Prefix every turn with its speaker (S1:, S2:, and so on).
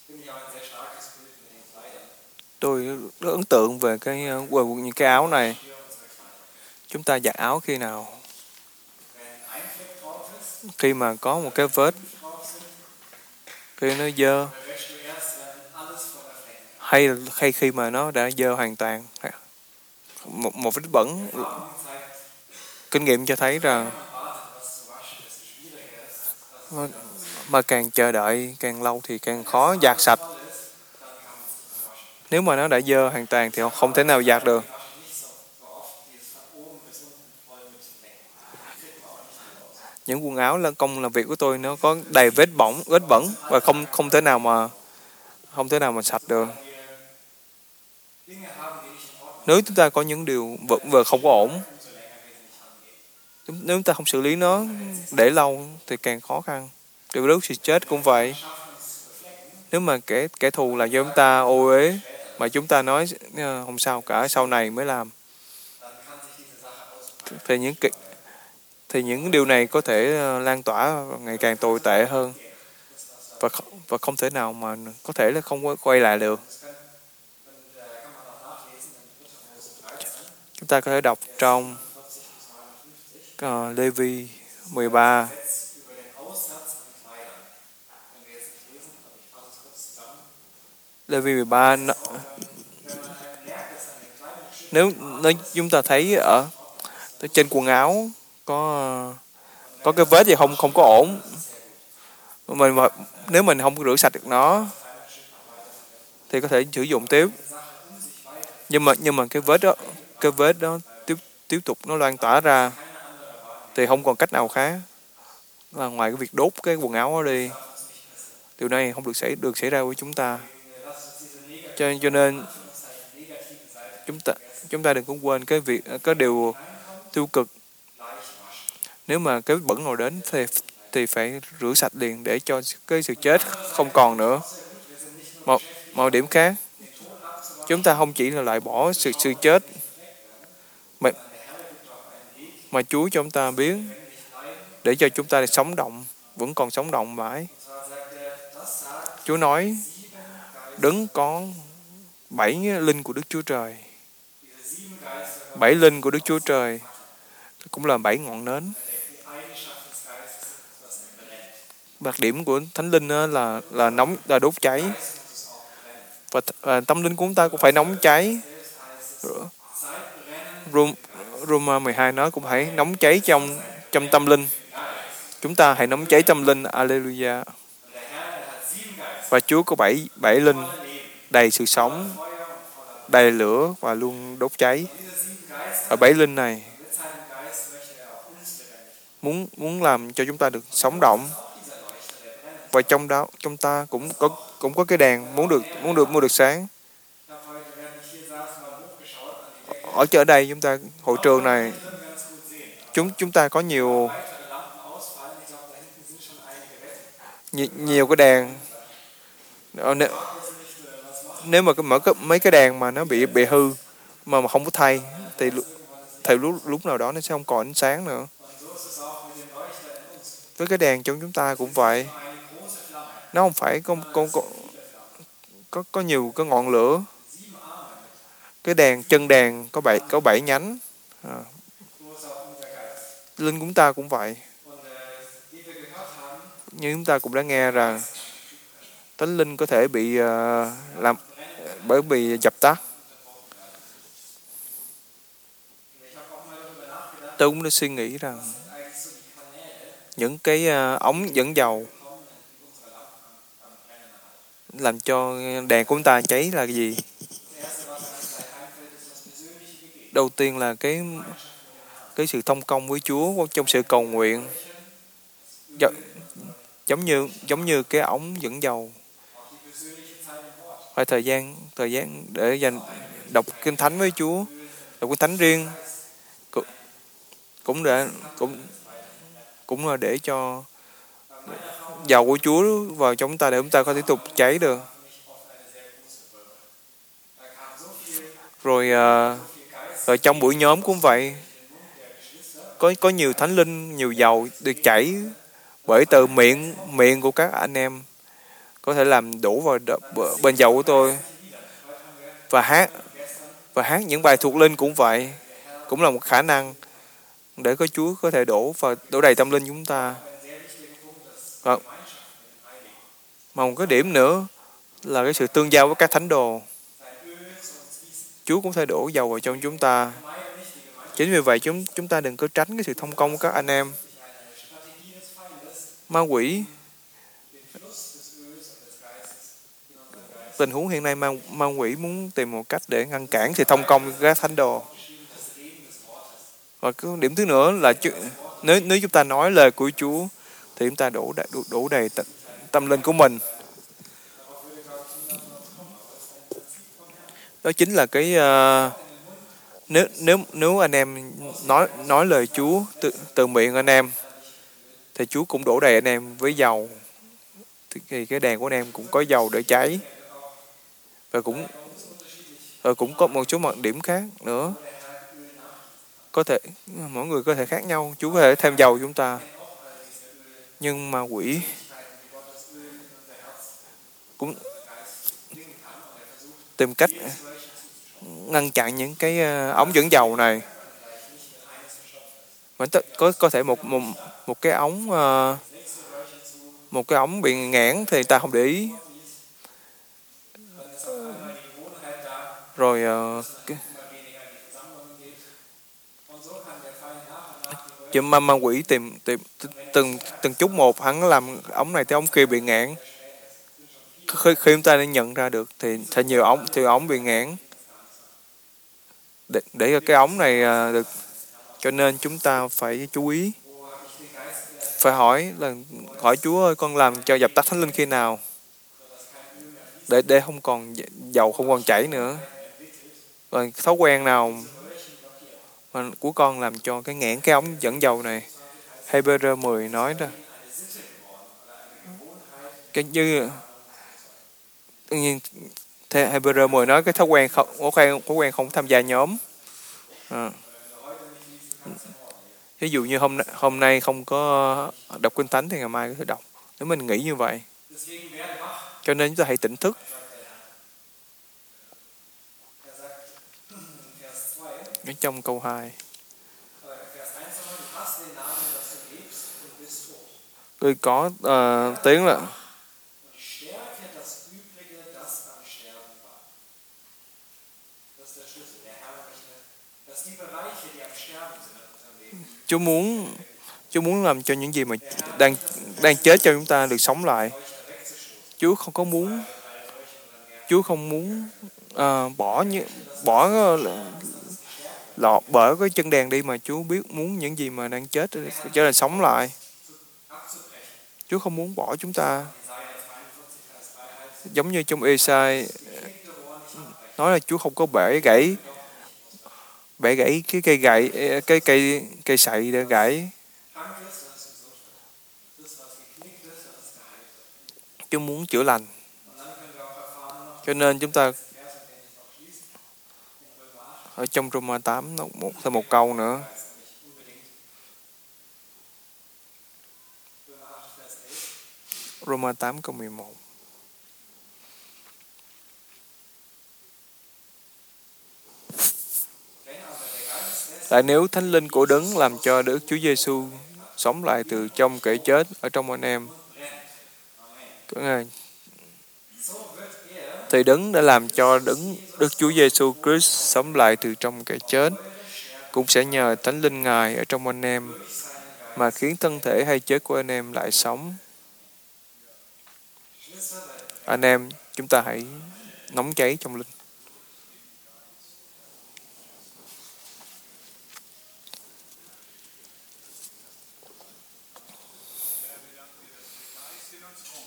S1: Tôi rất ấn tượng về những cái áo này. Chúng ta giặt áo khi nào? Khi mà có một cái vết, khi nó dơ, hay khi mà nó đã dơ hoàn toàn. Một vết bẩn. Kinh nghiệm cho thấy rằng mà càng chờ đợi càng lâu thì càng khó giặt sạch. Nếu mà nó đã dơ hoàn toàn thì không thể nào giặt được. Những quần áo là công làm việc của tôi nó có đầy vết bẩn và không thể nào mà sạch được. Nếu chúng ta có những điều vừa không có ổn, nếu chúng ta không xử lý nó để lâu thì càng khó khăn. Điều lúc thì chết cũng vậy. Nếu mà kẻ thù là do chúng ta ô uế mà chúng ta nói không sao cả, sau này mới làm, thì những điều này có thể lan tỏa ngày càng tồi tệ hơn và không thể nào mà có thể là không quay lại được. Chúng ta có thể đọc trong Lê-vi 13. Lê-vi 13 nếu chúng ta thấy ở trên quần áo có cái vết gì không có ổn, nếu mình không rửa sạch được nó thì có thể sử dụng tiếp. Nhưng mà cái vết đó tiếp tục nó lan tỏa ra thì không còn cách nào khác là ngoài cái việc đốt cái quần áo đó đi. Điều này không được xảy ra với chúng ta. Cho nên chúng ta đừng có quên cái điều tiêu cực. Nếu mà cái bẩn nào đến thì phải rửa sạch liền để cho cái sự chết không còn nữa. Một điểm khác, chúng ta không chỉ là loại bỏ sự chết mà Chúa cho chúng ta biết để cho chúng ta sống động, vẫn còn sống động mãi. Chúa nói đấng có 7 linh của Đức Chúa Trời. 7 linh của Đức Chúa Trời cũng là 7 ngọn nến. Đặc điểm của Thánh Linh là đốt cháy. Và tâm linh của chúng ta cũng phải nóng cháy. Roma 12 nói cũng phải nóng cháy trong tâm linh. Chúng ta hãy nóng cháy tâm linh. Alleluia. Và Chúa có 7 linh đầy sự sống, đầy lửa và luôn đốt cháy. Ở 7 linh này muốn làm cho chúng ta được sống động. Và trong đó chúng ta cũng có cái đèn muốn được sáng. Ở chỗ đây chúng ta hội trường này chúng ta có nhiều cái đèn. Nếu mà mấy cái đèn mà nó bị hư mà không có thay thì lúc nào đó nó sẽ không còn ánh sáng nữa. Với cái đèn trong chúng ta cũng vậy. Nó không phải có nhiều cái ngọn lửa. Cái chân đèn có 7 nhánh. Linh của chúng ta cũng vậy. Nhưng chúng ta cũng đã nghe rằng Thánh Linh có thể bị dập tắt. Tôi cũng đã suy nghĩ rằng những cái ống dẫn dầu làm cho đèn của chúng ta cháy là cái gì? Đầu tiên là cái sự thông công với Chúa trong sự cầu nguyện. Giống như cái ống dẫn dầu. Phải thời gian để dành đọc kinh thánh với Chúa, đọc kinh thánh riêng cũng là để cho dầu của Chúa vào trong chúng ta để chúng ta có tiếp tục cháy được. Rồi trong buổi nhóm cũng vậy. Có nhiều thánh linh, nhiều dầu được chảy bởi từ miệng của các anh em. có thể làm đổ vào bên dầu của tôi và hát những bài thuộc linh cũng vậy, cũng là một khả năng để có Chúa có thể đổ đầy tâm linh chúng ta. Và một cái điểm nữa là cái sự tương giao với các thánh đồ. Chúa cũng thể đổ dầu vào trong chúng ta. Chính vì vậy chúng ta đừng có tránh cái sự thông công của các anh em. Ma quỷ, tình huống hiện nay ma quỷ muốn tìm một cách để ngăn cản sự thông công của các thánh đồ. Và cái điểm thứ nữa là nếu chúng ta nói lời của Chúa thì chúng ta đổ đầy tâm linh của mình. Đó chính là cái nếu anh em nói lời Chúa từ miệng anh em thì Chúa cũng đổ đầy anh em với dầu, thì cái đèn của anh em cũng có dầu để cháy. Và cũng có một số mặt điểm khác nữa, có thể mỗi người có thể khác nhau. Chúa có thể thêm dầu chúng ta, nhưng mà quỷ cũng tìm cách ngăn chặn những cái ống dẫn dầu này. Có thể một cái ống bị nghẽn thì ta không để ý, rồi chứ ma quỷ tìm từng chút một, hắn làm ống này tới ống kia bị nghẽn. Khi chúng ta đã nhận ra được thì nhiều ống bị nghẽn để cái ống này được. Cho nên chúng ta phải chú ý, phải hỏi Chúa ơi, con làm cho dập tắt thánh linh khi nào, để không còn dầu không còn chảy nữa. Và thói quen nào của con làm cho cái nghẽn cái ống dẫn dầu này. Hebrew 10 nói đó, cái như tự nhiên Hebrew 10 nói cái thói quen không tham gia nhóm. Ví dụ như hôm nay không có đọc kinh thánh thì ngày mai có thể đọc. Nếu mình nghĩ như vậy, cho nên chúng ta hãy tỉnh thức. Ở trong câu 2, tôi có tiếng là Chúa muốn làm cho những gì mà đang chết cho chúng ta được sống lại. Chúa không muốn bỏ cái chân đèn đi, mà Chúa muốn những gì mà đang chết trở nên sống lại. Chúa không muốn bỏ chúng ta. Giống như trong Ê-sai nói là Chúa không có bẻ gãy cái cây gậy, cây sậy để gãy. Chúa muốn chữa lành. Cho nên chúng ta ở trong Roma 8 thêm một câu nữa. Roma 8 câu 11. Tại nếu Thánh Linh của Đấng làm cho Đức Chúa Giêsu sống lại từ trong kẻ chết ở trong anh em, thì Đấng đã làm cho Đức Chúa Giêsu Christ sống lại từ trong kẻ chết, cũng sẽ nhờ Thánh Linh Ngài ở trong anh em mà khiến thân thể hay chết của anh em lại sống. Anh em, chúng ta hãy nóng cháy trong linh.